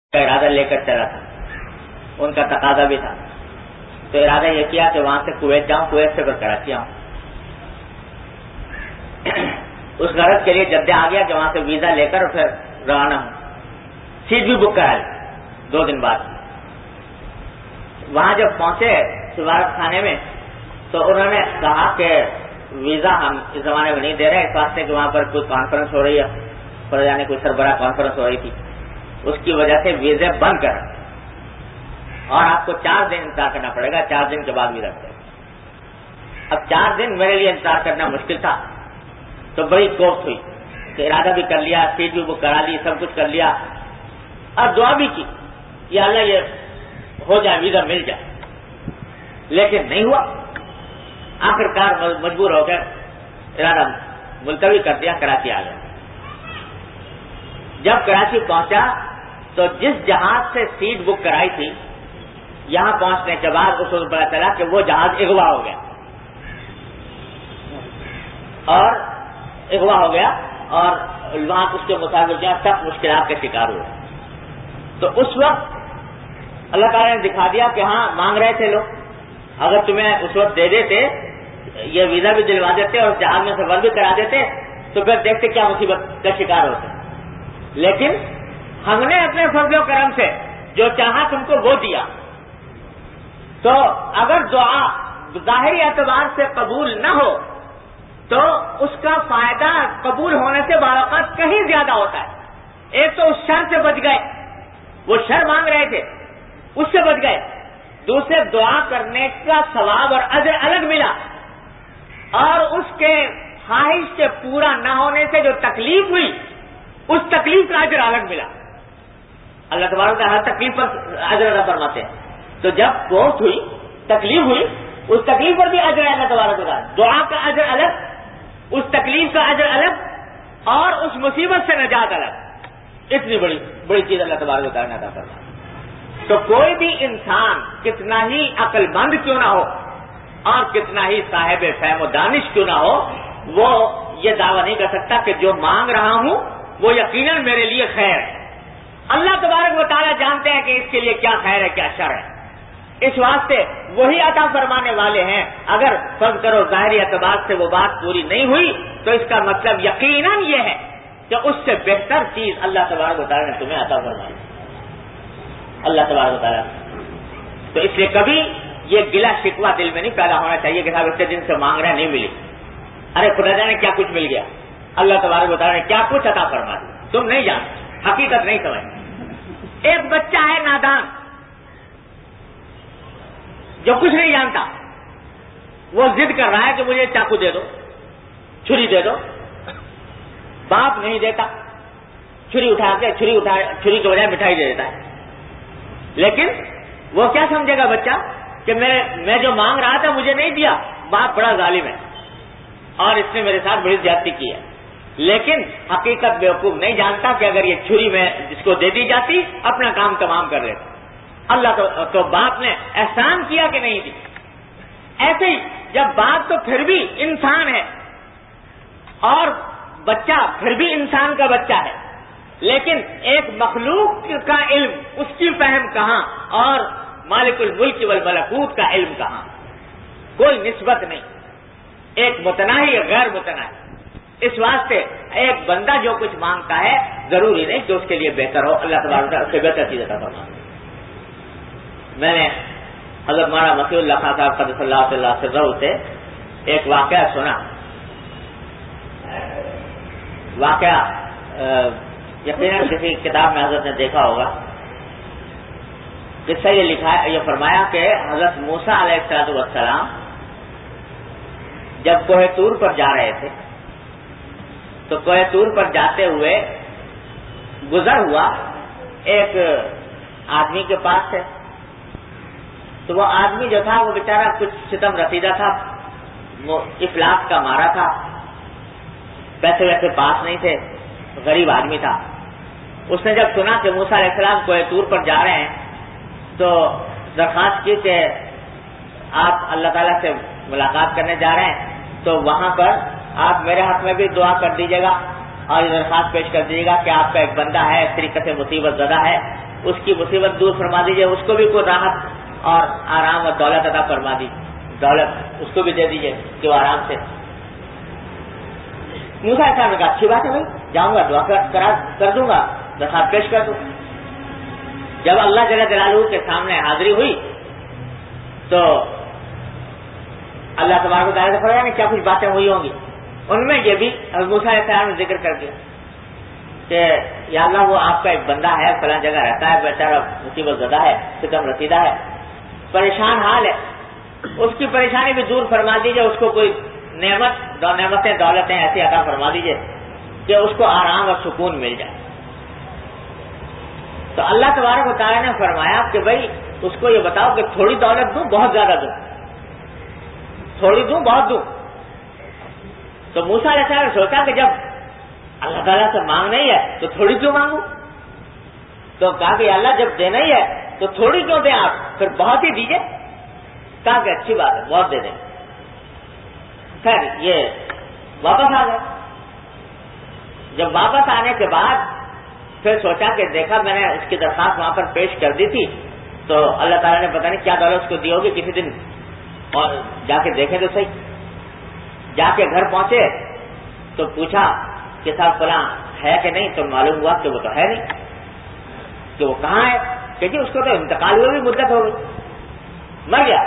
کا ارادہ لے کر چلا تھا، ان کا تقاضا بھی تھا، تو ارادہ یہ کیا کہ وہاں سے کویت جاؤں، کویت سے پھر کراچی آؤں۔ اس غرض کے لیے جدہ آ گیا کہ وہاں سے ویزا لے کر پھر روانہ ہوں۔ سیٹ بھی بک کرا لی 2 دن بعد۔ وہاں جب پہنچے سفارت خانے میں تو انہوں نے کہا کہ ویزا ہم اس زمانے میں نہیں دے رہے، اس واسطے کہ وہاں پر کوئی کانفرنس ہو رہی ہے، پر جانے کوئی سربراہ کانفرنس ہو رہی تھی، اس کی وجہ سے ویزے بند کر، اور آپ کو 4 دن انتظار کرنا پڑے گا، 4 دن کے بعد ویزا دے۔ اب 4 دن میرے لیے انتظار کرنا مشکل تھا، تو بڑی کوفت ہوئی کہ ارادہ بھی کر لیا، سیٹ بھی بک کرا لی، سب کچھ کر لیا، اور دعا بھی کی یا اللہ یہ ہو جائے، ویزا مل جائے، لیکن نہیں ہوا۔ آخرکار مجبور ہو کر ارادہ ملتوی کر دیا، کراچی آ گیا۔ جب کراچی پہنچا تو جس جہاز سے سیٹ بک کرائی تھی، یہاں پہنچنے کے بعد اس کو پتا چلا کہ وہ جہاز اغوا ہو گیا، اور وہاں اس کے مسافر جو سخت مشکلات کے شکار ہوئے۔ تو اس وقت اللہ تعالیٰ نے دکھا دیا کہ ہاں مانگ رہے تھے لوگ، اگر تمہیں اس وقت دے دیتے، یہ ویزا بھی دلوا دیتے اور جہاز میں سفر بھی کرا دیتے، تو پھر دیکھتے کیا مصیبت کا شکار ہوتے۔ لیکن ہم نے اپنے فضل و کرم سے جو چاہا تم کو وہ دیا۔ تو اگر دعا ظاہری اعتبار سے قبول نہ ہو تو اس کا فائدہ قبول ہونے سے بعض اوقات کہیں زیادہ ہوتا ہے۔ ایک تو اس شر سے بچ گئے، وہ شر مانگ رہے تھے اس سے بچ گئے، دوسرے دعا کرنے کا ثواب اور اجر الگ ملا، اور اس کے خواہش کے پورا نہ ہونے سے جو تکلیف ہوئی اس تکلیف کا اجر الگ ملا۔ اللہ تبارک تعالیٰ ہر تکلیف پر اجر ادا فرماتے ہیں۔ تو جب کوفت ہوئی، تکلیف ہوئی، اس تکلیف پر بھی اجر اللہ تبارک تعالیٰ، دعا کا اجر الگ، اس تکلیف کا اجر الگ، اور اس مصیبت سے نجات الگ۔ اتنی بڑی چیز اللہ تبارک تعالیٰ نے عطا فرمائی۔ تو کوئی بھی انسان کتنا ہی عقل مند کیوں نہ ہو اور کتنا ہی صاحب فہم و دانش کیوں نہ ہو، وہ یہ دعویٰ نہیں کر سکتا کہ جو مانگ رہا ہوں وہ یقیناً میرے لیے خیر ہے۔ اللہ تبارک و تعالیٰ جانتے ہیں کہ اس کے لیے کیا خیر ہے کیا شر ہے، اس واسطے وہی عطا فرمانے والے ہیں۔ اگر فرض کرو ظاہری اعتبار سے وہ بات پوری نہیں ہوئی تو اس کا مطلب یقیناً یہ ہے کہ اس سے بہتر چیز اللہ تبارک و تعالیٰ نے تمہیں عطا فرمائی، اللہ تبارک و تعالیٰ۔ تو اس لیے کبھی یہ گلا شکوہ دل میں نہیں پیدا ہونا چاہیے کہ صاحب اتنے دن سے مانگ رہے نہیں ملی، ارے خدا جانے کیا کچھ مل گیا، اللہ تبارک و تعالیٰ نے کیا کچھ عطا فرما دیا، تم نہیں جانتے، حقیقت نہیں سمجھتے۔ ایک بچہ ہے نادان جو کچھ نہیں جانتا، وہ ضد کر رہا ہے کہ مجھے چاقو دے دو، چھری دے دو، باپ نہیں دیتا، چھری کے بجائے مٹھائی دے دیتا ہے۔ لیکن وہ کیا سمجھے گا بچہ کہ میں جو مانگ رہا تھا مجھے نہیں دیا، باپ بڑا ظالم ہے اور اس نے میرے ساتھ بڑی زیادتی کی ہے۔ لیکن حقیقت بیوقوف نہیں جانتا کہ اگر یہ چھری میں جس کو دے دی جاتی اپنا کام تمام کر لیتا۔ اللہ تو باپ نے احسان کیا کہ نہیں دی۔ ایسے ہی جب باپ تو پھر بھی انسان ہے اور بچہ پھر بھی انسان کا بچہ ہے، لیکن ایک مخلوق کا علم، اس کی فہم کہاں، اور مالک الملک والملکوت کا علم کہاں، کوئی نسبت نہیں، ایک متناہی غیر متناہی۔ اس واسطے ایک بندہ جو کچھ مانگتا ہے ضروری نہیں کہ اس کے لیے بہتر ہو، اللہ تبارک تعالیٰ سے بہتر چیز عطا فرماتا ہے۔ میں نے حضرت مولانا مسیح اللہ خان صاحب قدس اللہ صلی اللہ علیہ وسلم سے ایک واقعہ سنا، یقیناً کسی کتاب میں حضرت نے دیکھا ہوگا۔ قصہ یہ لکھا ہے، یہ فرمایا کہ حضرت موسیٰ علیہ السلام جب کوہ طور پر جا رہے تھے تو کوہ طور پر جاتے ہوئے گزر ہوا ایک آدمی کے پاس سے، تو وہ آدمی جو تھا وہ بیچارہ کچھ ستم رسیدہ تھا، وہ افلاس کا مارا تھا، پیسے ویسے پاس نہیں تھے، غریب آدمی تھا۔ اس نے جب سنا کہ موسیٰ علیہ السلام کوہ طور پر جا رہے ہیں تو درخواست کی کہ آپ اللہ تعالیٰ سے ملاقات کرنے جا رہے ہیں تو وہاں پر آپ میرے حق میں بھی دعا کر دیجیے گا اور یہ درخواست پیش کر دیجیے گا کہ آپ کا ایک بندہ ہے اس طریقے سے مصیبت زدہ ہے اس کی مصیبت دور فرما دیجئے، اس کو بھی کوئی راحت اور آرام اور دولت عطا فرما دیجیے، دولت اس کو بھی دے دیجئے کہ وہ آرام سے۔ موسیٰ علیہ السلام نے کہا اچھی بات ہے بھائی، جاؤں گا دعا کر دوں گا، درخواست پیش کر دوں۔ جب اللہ جل جلالہ کے سامنے حاضری ہوئی تو اللہ تبارک و تعالیٰ سے فرمایا کہ کیا کچھ باتیں ہوئی ہوں گی، ان میں یہ بھی موسیٰ علیہ السلام نے ذکر کر دیا کہ یا اللہ وہ آپ کا ایک بندہ ہے، فلاں جگہ رہتا ہے، بیچارہ مصیبت زدہ ہے، ستم رسیدہ ہے، پریشان حال ہے، اس کی پریشانی بھی دور فرما دیجیے، اس کو کوئی نعمتیں دولتیں ایسی عطا فرما دیجیے کہ اس کو آرام اور سکون مل جائے۔ تو اللہ تبارک و تعالیٰ نے فرمایا کہ بھائی اس کو یہ بتاؤ کہ تھوڑی دولت دوں بہت زیادہ دوں، تھوڑی دوں بہت دوں۔ تو موسیٰ علیہ السلام نے سوچا کہ جب اللہ تعالیٰ سے مانگنا ہی ہے تو تھوڑی کیوں مانگوں، تو کہا کہ اللہ جب دینا ہی ہے تو تھوڑی کیوں دیں آپ، پھر بہت ہی دیجیے۔ کہا کہ اچھی بات ہے بہت دے دیں۔ خیر یہ واپس آ گئے۔ جب واپس آنے کے بعد پھر سوچا کہ دیکھا میں نے اس کی درخواست وہاں پر پیش کر دی تھی، تو اللہ تعالیٰ نے پتہ نہیں کیا دولت اس کو دی ہوگی، کسی دن اور جا کے دیکھیں تو صحیح۔ جا کے گھر پہنچے تو پوچھا کہ صاحب فلاں ہے کہ نہیں، تو معلوم ہوا کہ وہ تو ہے نہیں، کہ وہ کہاں ہے، کہ جی اس کو تو انتقال ہوئے بھی مدت ہو گئی، مر گیا۔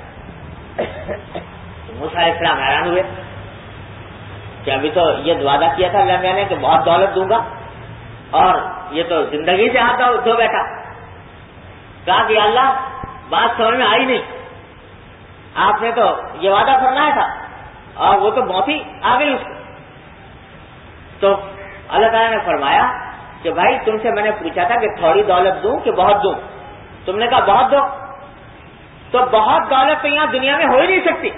موسیٰ علیہ السلام حیران ہوئے کہ ابھی تو یہ وعدہ کیا تھا اللہ میاں نے کہ بہت دولت دوں گا، اور یہ تو زندگی سے ہاتھ دھو بیٹھا۔ کہا کہ اللہ بات سمجھ میں آئی نہیں، آپ نے تو یہ وعدہ فرمایا تھا اور وہ تو موت ہی آ گئی اس کو۔ تو اللہ تعالیٰ نے فرمایا کہ بھائی تم سے میں نے پوچھا تھا کہ تھوڑی دولت دوں کہ بہت دوں، تم نے کہا بہت دو، تو بہت دولت تو یہاں دنیا میں ہو ہی نہیں سکتی،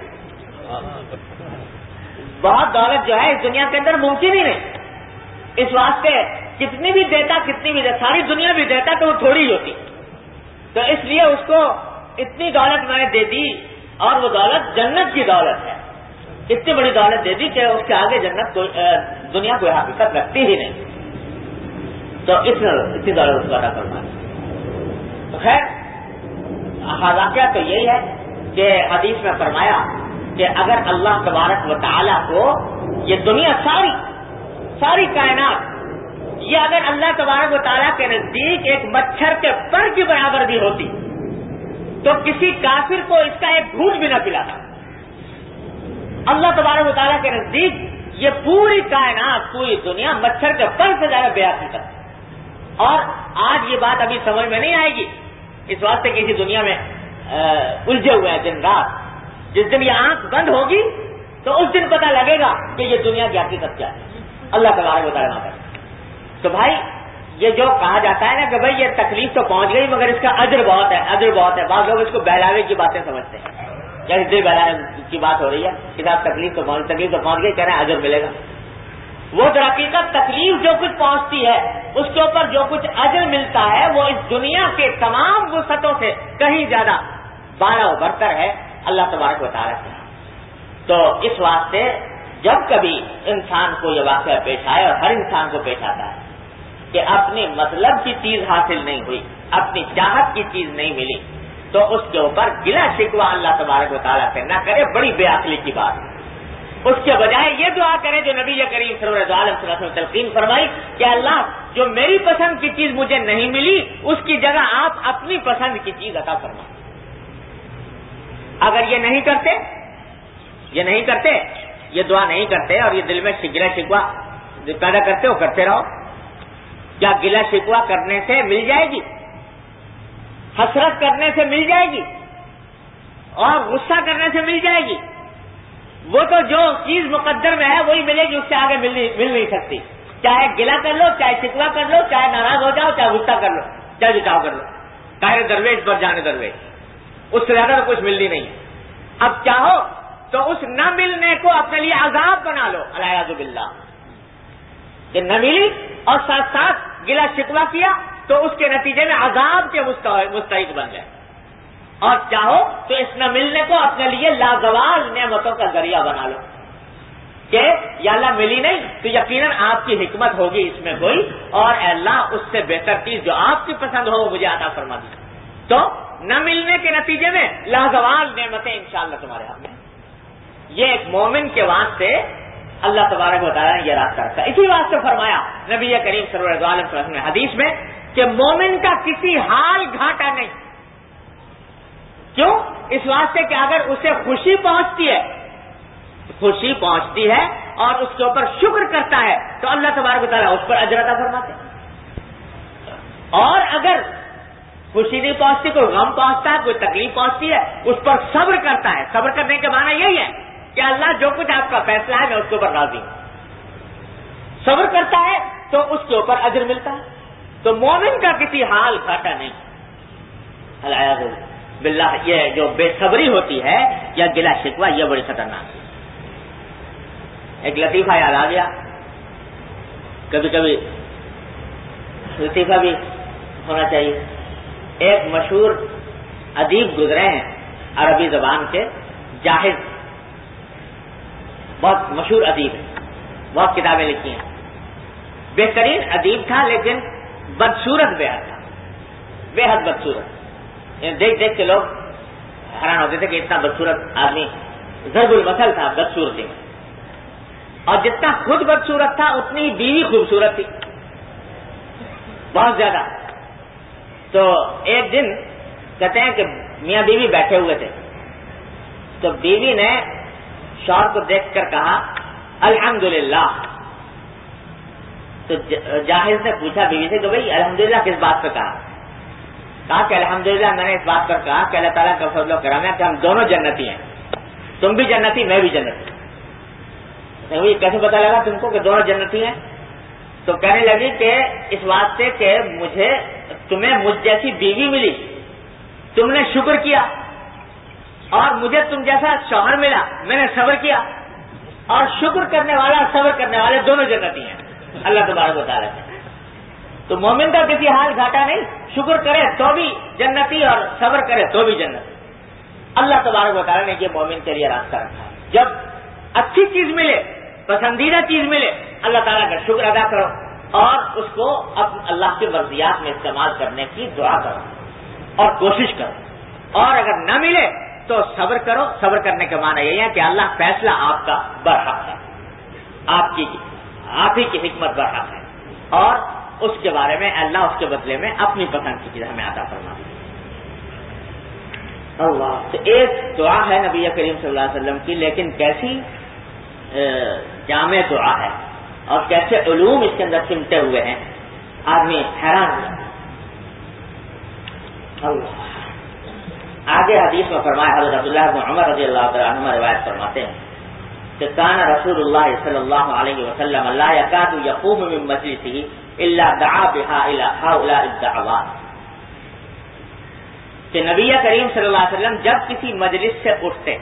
بہت دولت جو ہے اس دنیا کے اندر ممکن ہی نہیں۔ اس واسطے کتنی بھی دیتا ساری دنیا بھی دیتا تو وہ تھوڑی ہی ہوتی، تو اس لیے اس کو اتنی دولت میں نے دے دی، اور وہ دولت جنت کی دولت ہے، اتنی بڑی دولت دے دی کہ اس کے آگے جنت دنیا کوئی حقیقت رکھتی ہی نہیں، تو اتنی دولت اس کو عطا فرمائی۔ تو خیر واقعہ تو یہی ہے کہ حدیث میں فرمایا کہ اگر اللہ تبارک و تعالیٰ کو یہ دنیا ساری کائنات یہ اگر اللہ تبارک و تعالیٰ کے نزدیک ایک مچھر کے پر کے برابر بھی ہوتی تو کسی کافر کو اس کا ایک گھونٹ بھی نہ پلاتا۔ اللہ تبارک و تعالیٰ کے نزدیک یہ پوری کائنات پوری دنیا مچھر کے پر سے زیادہ بے حقیقت ہے، اور آج یہ بات ابھی سمجھ میں نہیں آئے گی، اس واسطے کہ اسی دنیا میں الجھے ہوئے ہیں دن رات۔ جس دن یہ آنکھ بند ہوگی تو اس دن پتہ لگے گا کہ یہ دنیا کی حقیقت کیا ہے، اللہ تبارک و تعالیٰ کا۔ تو بھائی یہ جو کہا جاتا ہے نا کہ بھائی یہ تکلیف تو پہنچ گئی مگر اس کا اجر بہت ہے، بعض لوگ اس کو بہلاوے کی باتیں سمجھتے ہیں، جیسے دل بہلانے کی بات ہو رہی ہے کہ صاحب تکلیف تو پہنچ گئی، کہہ رہے ہیں اجر ملے گا۔ وہ در حقیقت تکلیف جو کچھ پہنچتی ہے اس کے اوپر جو کچھ اجر ملتا ہے وہ اس دنیا کے تمام وسعتوں سے کہیں زیادہ بالا و برتر ہے اللہ تبارک و تعالیٰ سے۔ تو اس واسطے جب کبھی انسان کو یہ واقعہ پیش آئے، اور ہر انسان کو پیش آتا ہے کہ اپنے مطلب کی چیز حاصل نہیں ہوئی، اپنی چاہت کی چیز نہیں ملی، تو اس کے اوپر گلا شکوہ اللہ تبارک و تعالیٰ سے نہ کرے، بڑی بے عقلی کی بات۔ اس کے بجائے یہ دعا کرے جو نبی کریم صلی اللہ علیہ وسلم نے تلقین فرمائی کہ اللہ جو میری پسند کی چیز مجھے نہیں ملی اس کی جگہ آپ اپنی پسند کی چیز عطا فرمائیں۔ اگر یہ نہیں کرتے یہ دعا نہیں کرتے اور یہ دل میں گلا شکوہ پیدا کرتے ہو، کرتے رہو، کیا گلا شکوہ کرنے سے مل جائے گی؟ حسرت کرنے سے مل جائے گی اور غصہ کرنے سے مل جائے گی؟ وہ تو جو چیز مقدر میں ہے وہی ملے گی، اس سے آگے مل نہیں سکتی۔ چاہے گلا کر لو، چاہے شکوہ کر لو، چاہے ناراض ہو جاؤ، چاہے غصہ کر لو، چاہے جو چاہو کر لو، طاہر درویش پر جانے درویش، اس سے زیادہ تو کچھ ملنی نہیں ہے۔ اب چاہو تو اس نہ ملنے کو اپنے لیے عذاب بنا لو، الیاذ باللہ، کہ نہ ملی اور ساتھ ساتھ گلا شکوہ کیا تو اس کے نتیجے میں عذاب کے مستحق بن جائے، اور چاہو تو اس نہ ملنے کو اپنے لیے لازوال نعمتوں کا ذریعہ بنا لو۔ کہ یا اللہ ملی نہیں تو یقیناً آپ کی حکمت ہوگی اس میں کوئی، اور اے اللہ اس سے بہتر چیز جو آپ کی پسند ہو وہ مجھے عطا فرما دی. تو نہ ملنے کے نتیجے میں لازوال نعمتیں انشاءاللہ تمہارے ہاتھ میں. یہ ایک مومن کے واسطے اللہ تبارک و تعالیٰ نے یہ راستہ رکھا. اسی واسطے فرمایا نبی کریم صلی اللہ علیہ وسلم نے حدیث میں کہ مومن کا کسی حال گھاٹا نہیں. کیوں؟ اس واسطے کہ اگر اسے خوشی پہنچتی ہے اور اس کے اوپر شکر کرتا ہے تو اللہ تبارک و تعالیٰ اس پر اجر عطا فرماتے ہیں. اور اگر خوشی نہیں پہنچتی، کوئی غم پہنچتا ہے، کوئی تکلیف پہنچتی ہے، اس پر صبر کرتا ہے. صبر کرنے کے معنی یہی ہے کہ اللہ جو کچھ آپ کا فیصلہ ہے میں اس کے اوپر راضی ہوں. صبر کرتا ہے تو اس کے اوپر اجر ملتا ہے. تو مومن کا کسی حال گھاٹا نہیں. الیاذ باللہ یہ جو بے صبری ہوتی ہے یا گلا شکوہ یہ بڑی خطرناک ہے. ایک لطیفہ یاد آ گیا، کبھی کبھی لطیفہ بھی ہونا چاہیے. ایک مشہور ادیب گزرے ہیں عربی زبان کے، جاہز، بہت مشہور ادیب ہے، بہت کتابیں لکھی ہیں، بہترین ادیب تھا لیکن بدصورت بے حد تھا، بے حد بدصورت. دیکھ دیکھ کے لوگ حیران ہوتے تھے کہ اتنا بدصورت آدمی. ضرب المثل تھا بدصورتی میں، اور جتنا خود بدصورت تھا اتنی بیوی خوبصورت تھی، بہت زیادہ. تو ایک دن کہتے ہیں کہ میاں بیوی بیٹھے ہوئے تھے تو بیوی نے شوہر کو دیکھ کر کہا الحمدللہ. تو جاہز نے پوچھا بیوی سے کہ بھئی الحمدللہ کس بات پہ کہا کہ الحمدللہ میں نے اس بات پر کہا کہ اللہ تعالیٰ کا فضل و کرم ہے کہ ہم دونوں جنتی ہیں، تم بھی جنتی میں بھی جنتی. کیسے پتا لگا تم کو کہ دونوں جنتی ہیں؟ تو کہنے لگی کہ اس واسطے کہ تمہیں مجھ جیسی بیوی ملی، تم نے شکر کیا، اور مجھے تم جیسا شوہر ملا، میں نے صبر کیا، اور شکر کرنے والا صبر کرنے والے دونوں جنتی ہیں اللہ تبارک و تعالیٰ سے. تو مومن کا کسی حال گھاٹا نہیں، شکر کرے تو بھی جنتی اور صبر کرے تو بھی جنتی. اللہ تبارک و تعالیٰ نے یہ مومن کے لیے راستہ رکھا ہے. جب اچھی چیز ملے، پسندیدہ چیز ملے، اللہ تعالیٰ کا شکر ادا کرو اور اس کو اللہ کی مرضیات میں استعمال کرنے کی دعا کرو اور کوشش کرو. اور اگر نہ ملے تو صبر کرو. صبر کرنے کے معنی یہی ہے کہ اللہ فیصلہ آپ کا برحق ہے، آپ ہی کی حکمت برحق ہے، اور اس کے بارے میں اللہ اس کے بدلے میں اپنی پسند کی چیز ہمیں عطا فرما. اللہ تو ایک دعا ہے نبی کریم صلی اللہ علیہ وسلم کی، لیکن کیسی جامع دعا ہے اور کیسے علوم اس کے اندر سمٹے ہوئے ہیں، آدمی حیران ہو جاتا ہے. اللہ آگے حدیث میں فرمایا، حضرت عبداللہ بن عمر رضی اللہ تعالیٰ عنہما روایت فرماتے ہیں کہ کان رسول اللہ صلی اللہ علیہ وسلم لا یکاد یقوم من مجلسہ الا دعا بها الى هؤلاء الدعوات. کہ نبی کریم صلی اللہ علیہ وسلم جب کسی مجلس سے اٹھتے،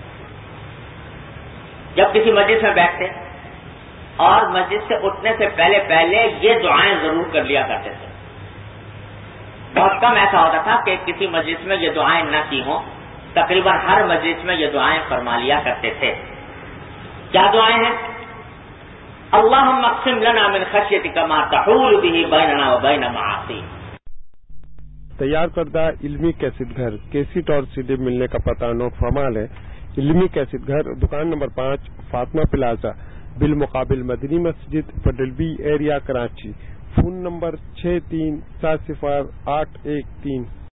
جب کسی مجلس میں بیٹھتے اور مسجد سے اٹھنے سے پہلے یہ دعائیں ضرور کر لیا کرتے تھے. بہت کم ایسا ہوتا تھا کہ کسی مجلس میں یہ دعائیں نہ کی ہوں، تقریباً ہر مجلس میں یہ دعائیں فرما لیا کرتے تھے. کیا دعائیں ہیں؟ اللہم اقسم لنا من خشیتک ما تحول به بیننا وبین معاصیک. تیار کردہ علمی کیسٹ گھر کیسٹ اور سیڈی ملنے کا پتہ نوٹ فرما لیں. علمی کیسٹ گھر، دکان نمبر 5، فاطمہ پلازا، بالمقابل مدنی مسجد، پٹل B area, Karachi. Phone number 6370 813